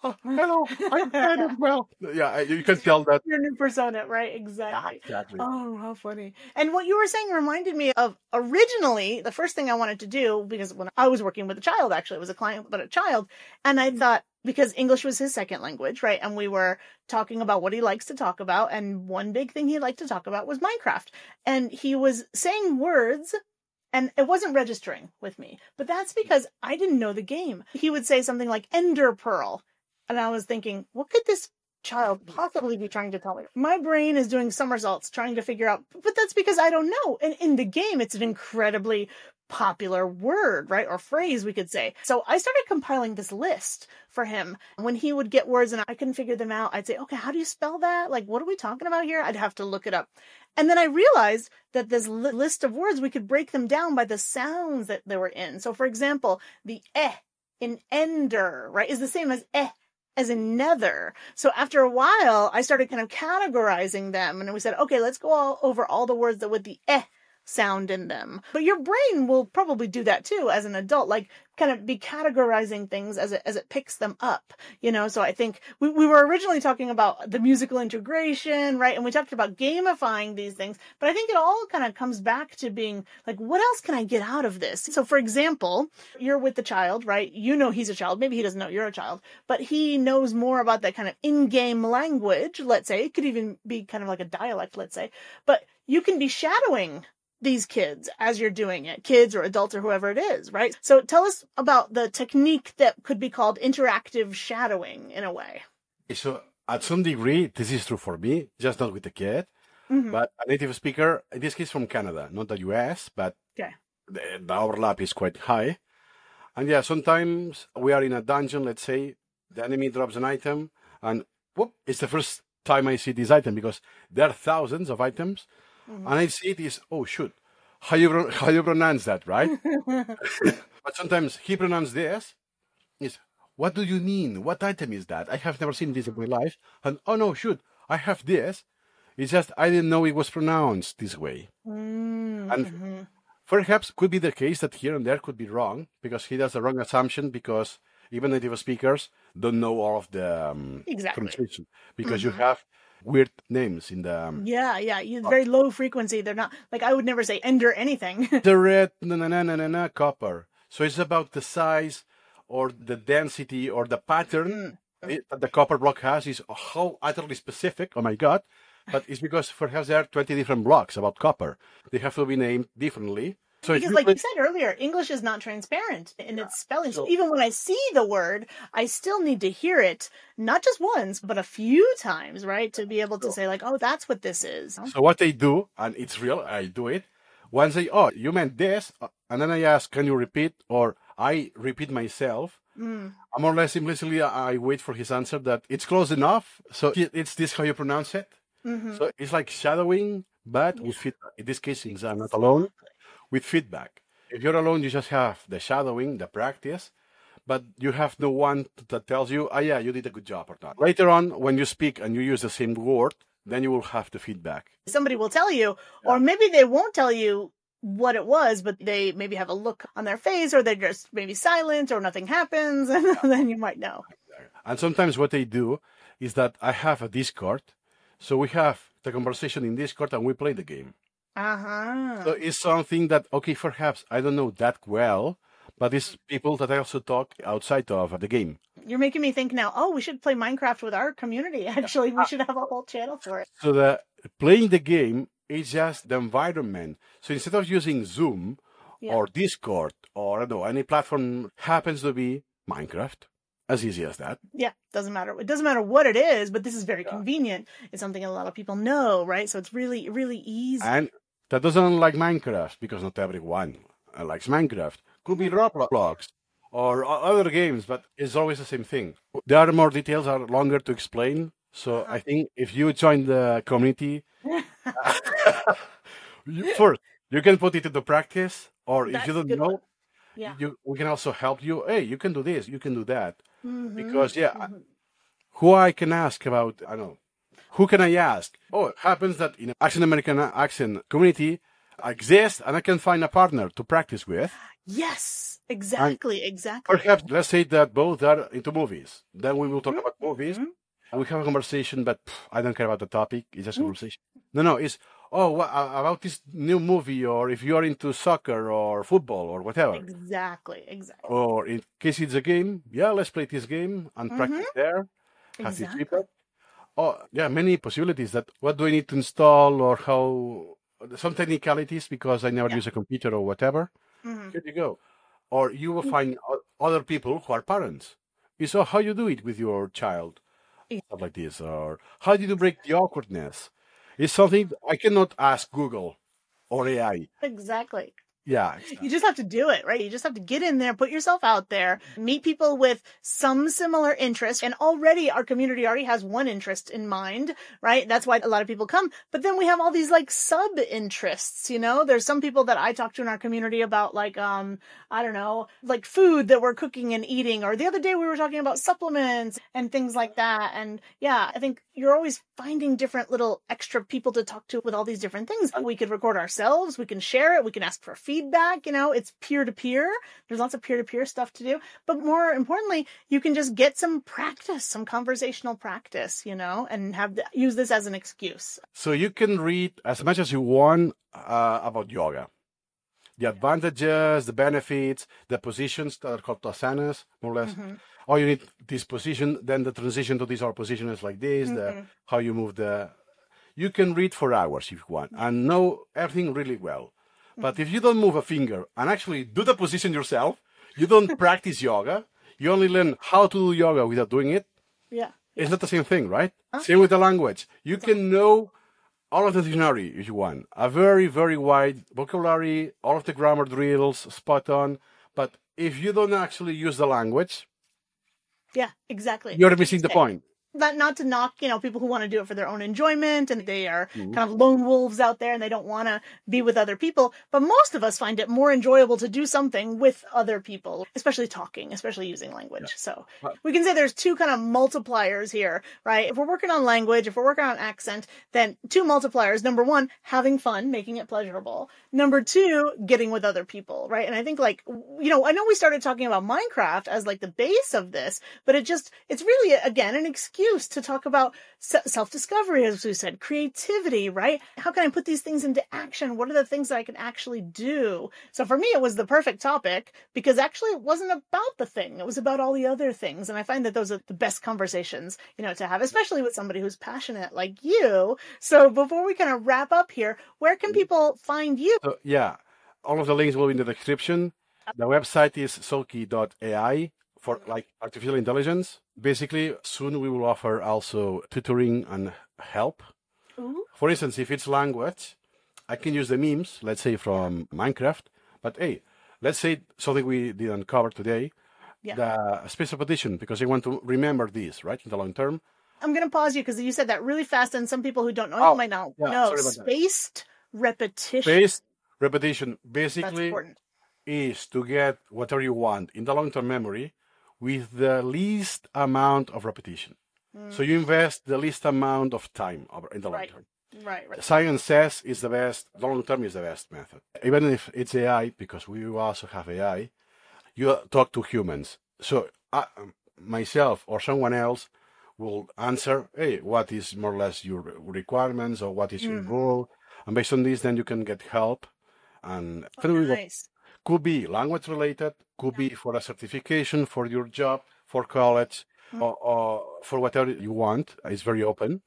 hello, I'm fine as well. Yeah, you can tell that. Your new persona, right? Exactly. Exactly. Oh, how funny. And what you were saying reminded me of originally the first thing I wanted to do, because when I was working with a child, actually, it was a client, but a child. And I thought, because English was his second language, right? And we were talking about what he likes to talk about. And one big thing he liked to talk about was Minecraft. And he was saying words and it wasn't registering with me. But that's because I didn't know the game. He would say something like Ender Pearl. And I was thinking, what could this child possibly be trying to tell me? My brain is doing somersaults trying to figure out, but that's because I don't know. And in the game, it's an incredibly popular word, right? Or phrase, we could say. So I started compiling this list for him. When he would get words and I couldn't figure them out, I'd say, okay, how do you spell that? Like, what are we talking about here? I'd have to look it up. And then I realized that this list of words, we could break them down by the sounds that they were in. So for example, the in ender, right, is the same as in nether. So after a while, I started kind of categorizing them and we said, okay, let's go over all the words that with the sound in them. But your brain will probably do that too as an adult, like kind of be categorizing things as it picks them up, you know? So I think we were originally talking about the musical integration, right? And we talked about gamifying these things, but I think it all kind of comes back to being like, what else can I get out of this? So for example, you're with the child, right? You know he's a child. Maybe he doesn't know you're a child, but he knows more about that kind of in-game language, let's say. It could even be kind of like a dialect, let's say. But you can be shadowing these kids as you're doing it, kids or adults or whoever it is, right? So tell us about the technique that could be called interactive shadowing in a way. So at some degree, this is true for me, just not with the kid, but a native speaker, in this case from Canada, not the US, but the overlap is quite high. And yeah, sometimes we are in a dungeon, let's say, the enemy drops an item, and whoop, it's the first time I see this item because there are thousands of items. And I see it is, oh shoot, how you pronounce that, right? But sometimes he pronounced this, is, what do you mean? What item is that? I have never seen this in my life. And oh no, shoot, I have this. It's just, I didn't know it was pronounced this way. And perhaps could be the case that here and there could be wrong, because he does the wrong assumption, because even native speakers don't know all of the pronunciation, because you have weird names in the very low frequency. They're not like, I would never say ender anything. The red copper. So it's about the size or the density or the pattern that the copper block has is how utterly specific. Oh my god. But it's because perhaps there are 20 different blocks about copper. They have to be named differently. So because like you said earlier, English is not transparent in its spelling. So even when I see the word, I still need to hear it, not just once, but a few times, right? To be able to say like, oh, that's what this is. So what they do, and it's real, I do it, once they, oh, you meant this, and then I ask, can you repeat? Or I repeat myself. More or less implicitly, I wait for his answer that it's close enough. So it's this how you pronounce it. So it's like shadowing, but with feedback. In this case, since I'm not alone, with feedback. If you're alone, you just have the shadowing, the practice, but you have no one that tells you, oh yeah, you did a good job or not. Later on, when you speak and you use the same word, then you will have the feedback. Somebody will tell you, or maybe they won't tell you what it was, but they maybe have a look on their face, or they're just maybe silent, or nothing happens, and then you might know. And sometimes what they do is that I have a Discord, so we have the conversation in Discord and we play the game. So it's something that, okay, perhaps I don't know that well, but it's people that I also talk outside of the game. You're making me think now, oh, we should play Minecraft with our community. Actually, we should have a whole channel for it. So the playing the game is just the environment. So instead of using Zoom or Discord or I don't know, any platform happens to be Minecraft. As easy as that. Yeah, doesn't matter. It doesn't matter what it is, but this is very convenient. It's something a lot of people know, right? So it's really, really easy. And that doesn't like Minecraft, because not everyone likes Minecraft. Could be Roblox or other games, but it's always the same thing. There are more details, are longer to explain. So I think if you join the community, first, you can put it into practice, or if you don't know, we can also help you. Hey, you can do this, you can do that. Because, who I can ask about, I don't know, who can I ask? Oh, it happens that in Asian American accent community, I exist and I can find a partner to practice with. Yes, And exactly. perhaps let's say that both are into movies. Then we will talk about movies. And we have a conversation, but I don't care about the topic. It's just a conversation. No, it's, oh, what about this new movie, or if you are into soccer or football or whatever. Exactly. Or in case it's a game, yeah, let's play this game and practice there. Have this Exactly. feedback. Oh, yeah, many possibilities that what do I need to install or how, some technicalities because I never use a computer or whatever. Here you go. Or you will find other people who are parents. So how you do it with your child, stuff like this, or how did you break the awkwardness? It's something I cannot ask Google or AI. Exactly. Yeah, You just have to do it, right? You just have to get in there, put yourself out there, meet people with some similar interest. And already our community already has one interest in mind, right? That's why a lot of people come. But then we have all these like sub interests, you know, there's some people that I talk to in our community about like, I don't know, like food that we're cooking and eating. Or the other day we were talking about supplements and things like that. And yeah, I think you're always finding different little extra people to talk to with all these different things. We could record ourselves. We can share it. We can ask for feedback. You know, it's peer to peer. There's lots of peer to peer stuff to do. But more importantly, you can just get some practice, some conversational practice, you know, and use this as an excuse. So you can read as much as you want about yoga. The advantages, the benefits, the positions that are called asanas, more or less. Oh, you need this position, then the transition to this other position is like this, how you move the... You can read for hours if you want and know everything really well. But if you don't move a finger and actually do the position yourself, you don't practice yoga, you only learn how to do yoga without doing it. Yeah. It's not the same thing, right? Same with the language. You can know all of the dictionary if you want. A very, very wide vocabulary, all of the grammar drills, spot on. But if you don't actually use the language, yeah, exactly. You're missing the point. Not to knock, you know, people who want to do it for their own enjoyment and they are kind of lone wolves out there and they don't want to be with other people. But most of us find it more enjoyable to do something with other people, especially talking, especially using language. So we can say there's two kind of multipliers here, right? If we're working on language, if we're working on accent, then two multipliers. Number one, having fun, making it pleasurable. Number two, getting with other people, right? And I think like, you know, I know we started talking about Minecraft as like the base of this, but it's really, again, an excuse to talk about self-discovery, as we said, creativity, right? How can I put these things into action? What are the things that I can actually do? So for me, it was the perfect topic because actually it wasn't about the thing. It was about all the other things. And I find that those are the best conversations, you know, to have, especially with somebody who's passionate like you. So before we kind of wrap up here, where can people find you? So, yeah, all of the links will be in the description. The website is Solki.ai for like artificial intelligence. Basically, soon we will offer also tutoring and help. Ooh. For instance, if it's language, I can use the memes, let's say from Minecraft. But hey, let's say something we didn't cover today, the space repetition, because I want to remember this, right, in the long term. I'm going to pause you because you said that really fast, and some people who don't know might not know. Spaced repetition. Spaced repetition basically is to get whatever you want in the long-term memory with the least amount of repetition. So you invest the least amount of time in the long term. Right. Science says it's the best, the long term is the best method. Even if it's AI, because we also have AI, you talk to humans. So myself or someone else will answer, hey, what is more or less your requirements or what is your goal? And based on this, then you can get help. And could be language related, could be for a certification, for your job, for college, or for whatever you want. It's very open.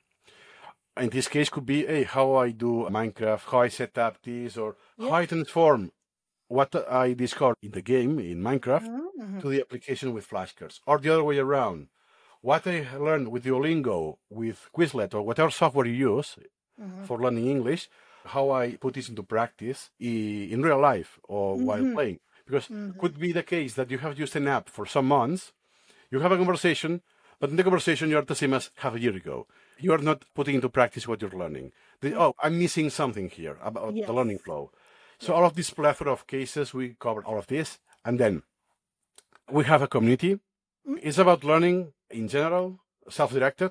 In this case, could be, hey, how I do Minecraft, how I set up this, or how I transform what I discovered in the game, in Minecraft, to the application with flashcards. Or the other way around. What I learned with Duolingo, with Quizlet, or whatever software you use for learning English, how I put this into practice in real life or while playing. Because could be the case that you have used an app for some months, you have a conversation, but in the conversation you are the same as half a year ago. You are not putting into practice what you're learning. I'm missing something here about the learning flow. So all of this plethora of cases, we covered all of this. And then we have a community. It's about learning in general, self-directed,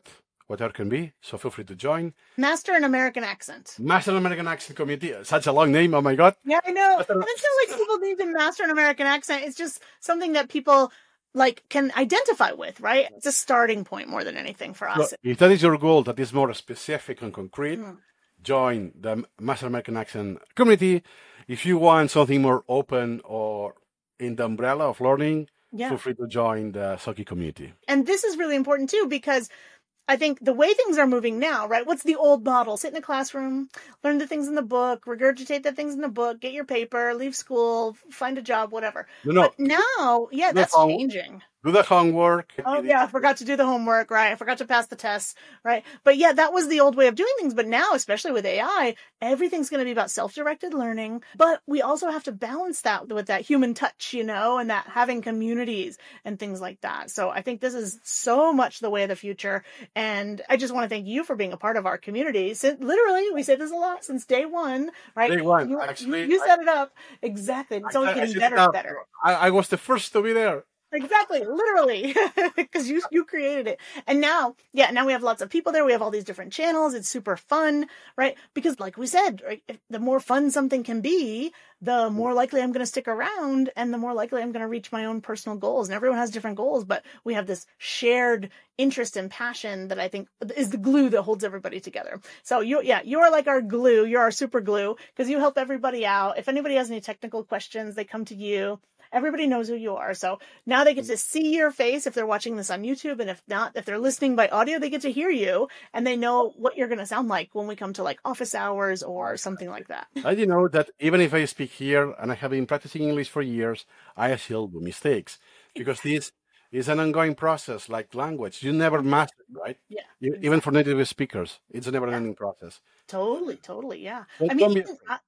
whatever can be. So feel free to join. Master an American Accent. Master an American Accent Community. Such a long name. Oh my God. Yeah, I know. And it's not like people need to master an American accent. It's just something that people can identify with, right? It's a starting point more than anything for us. So if that is your goal, that is more specific and concrete, join the Master American Accent Community. If you want something more open or in the umbrella of learning, feel free to join the Soki community. And this is really important too, because I think the way things are moving now, right? What's the old model? Sit in a classroom, learn the things in the book, regurgitate the things in the book, get your paper, leave school, find a job, whatever. No. But now, that's changing. Do the homework. Oh, yeah, I forgot to do the homework, right? I forgot to pass the tests, right? But yeah, that was the old way of doing things. But now, especially with AI, everything's going to be about self-directed learning. But we also have to balance that with that human touch, and that having communities and things like that. So I think this is so much the way of the future. And I just want to thank you for being a part of our community. Literally, we say this a lot since day one, right? Day one. You Actually, set it up. Exactly. It's only getting better and better. I was the first to be there. Exactly, literally, because you created it. And now we have lots of people there. We have all these different channels. It's super fun, right? Because like we said, right, the more fun something can be, the more likely I'm going to stick around and the more likely I'm going to reach my own personal goals. And everyone has different goals, but we have this shared interest and passion that I think is the glue that holds everybody together. So you're like our glue. You're our super glue because you help everybody out. If anybody has any technical questions, they come to you. Everybody knows who you are. So now they get to see your face if they're watching this on YouTube. And if not, if they're listening by audio, they get to hear you and they know what you're going to sound like when we come to like office hours or something like that. I do know that even if I speak here and I have been practicing English for years, I still do mistakes because this is an ongoing process like language. You never master it, right? Yeah. Even for native speakers, it's a never-ending process. Totally, yeah. But I mean,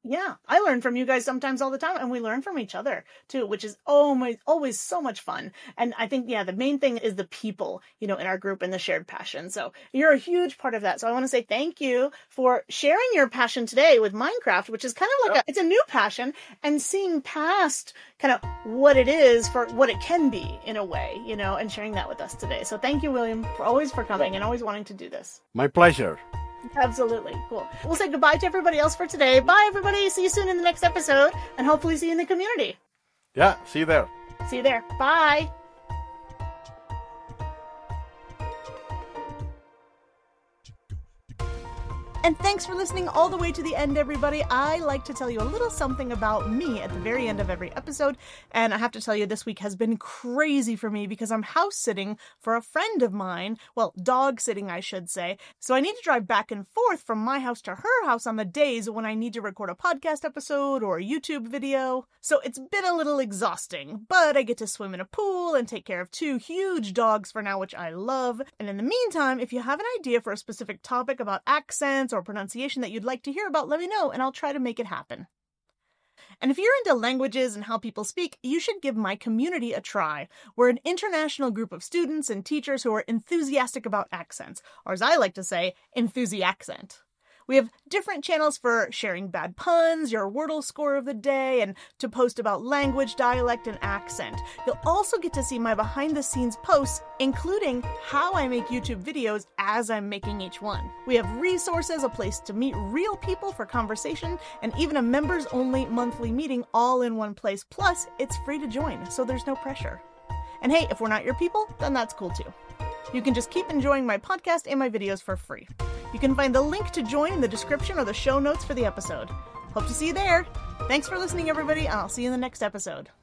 I learn from you guys sometimes all the time, and we learn from each other too, which is always so much fun. And I think, the main thing is the people, in our group and the shared passion. So you're a huge part of that. So I want to say thank you for sharing your passion today with Minecraft, which is kind of like it's a new passion, and seeing past kind of what it is for what it can be in a way, and sharing that with us today. So thank you, William, for coming and always wanting to do this. My pleasure. Absolutely. Cool. We'll say goodbye to everybody else for today. Bye, everybody. See you soon in the next episode, and hopefully see you in the community. Yeah, see you there. See you there. Bye. And thanks for listening all the way to the end, everybody. I like to tell you a little something about me at the very end of every episode. And I have to tell you, this week has been crazy for me because I'm house sitting for a friend of mine. Well, dog sitting, I should say. So I need to drive back and forth from my house to her house on the days when I need to record a podcast episode or a YouTube video. So it's been a little exhausting, but I get to swim in a pool and take care of 2 huge dogs for now, which I love. And in the meantime, if you have an idea for a specific topic about accents or pronunciation that you'd like to hear about, let me know and I'll try to make it happen. And if you're into languages and how people speak, you should give my community a try. We're an international group of students and teachers who are enthusiastic about accents, or as I like to say, enthusiaccent. We have different channels for sharing bad puns, your Wordle score of the day, and to post about language, dialect, and accent. You'll also get to see my behind-the-scenes posts, including how I make YouTube videos as I'm making each one. We have resources, a place to meet real people for conversation, and even a members-only monthly meeting all in one place. Plus, it's free to join, so there's no pressure. And hey, if we're not your people, then that's cool too. You can just keep enjoying my podcast and my videos for free. You can find the link to join in the description or the show notes for the episode. Hope to see you there. Thanks for listening, everybody, and I'll see you in the next episode.